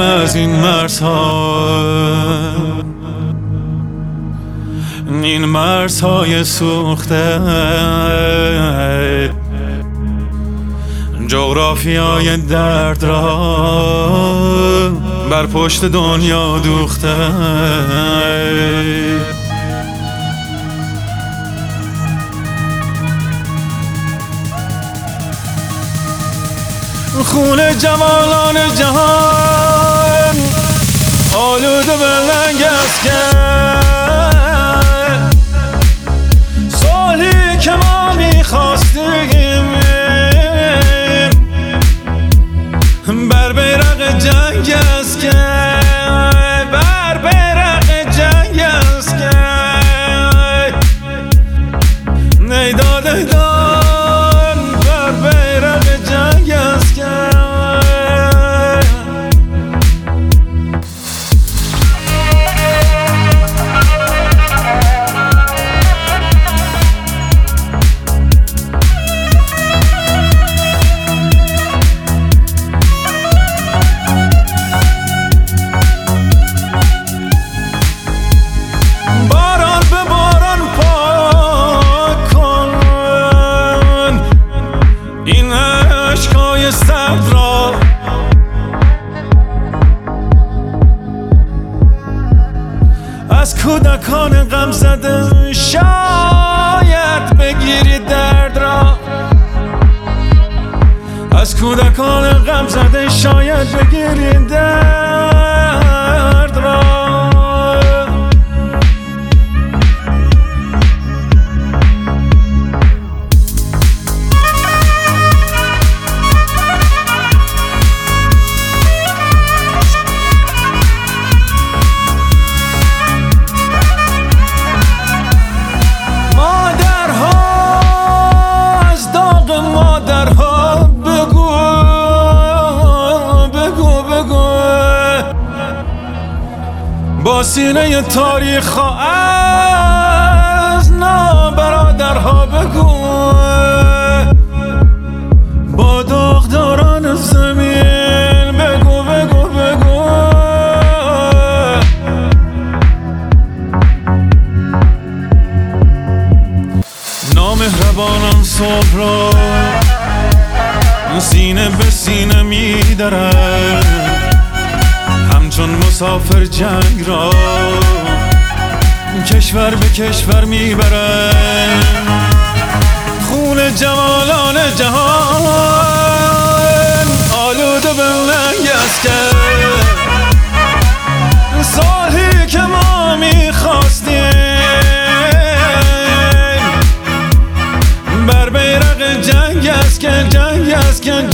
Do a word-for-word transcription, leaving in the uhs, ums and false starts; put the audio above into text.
از این مرزها، این مرزهای سوخته، جغرافیای درد را بر پشت دنیا دوخته. خون جوانان جهان آلوده به لنگ است که صلحی که ما میخواستیم بر بیرق جنگ است که بر بیرق جنگ است که نیداد ایدان بر بیرق جنگ است که سرد را از کودکان غم زده شاید بگیری درد را، از کودکان غم زده شاید بگیری درد را. با سینه تاریخ از نابرادرها بگو، با داغداران زمین بگو بگو بگو. نامهربانان صبح را سینه به سینه می‌درند، همچون مسافر جنگ را کشور به کشور میبرند. خون جوانان جهان آلوده به لنگ است که صلحی که ما میخواستیم بر بیرق جنگ است که جنگ است که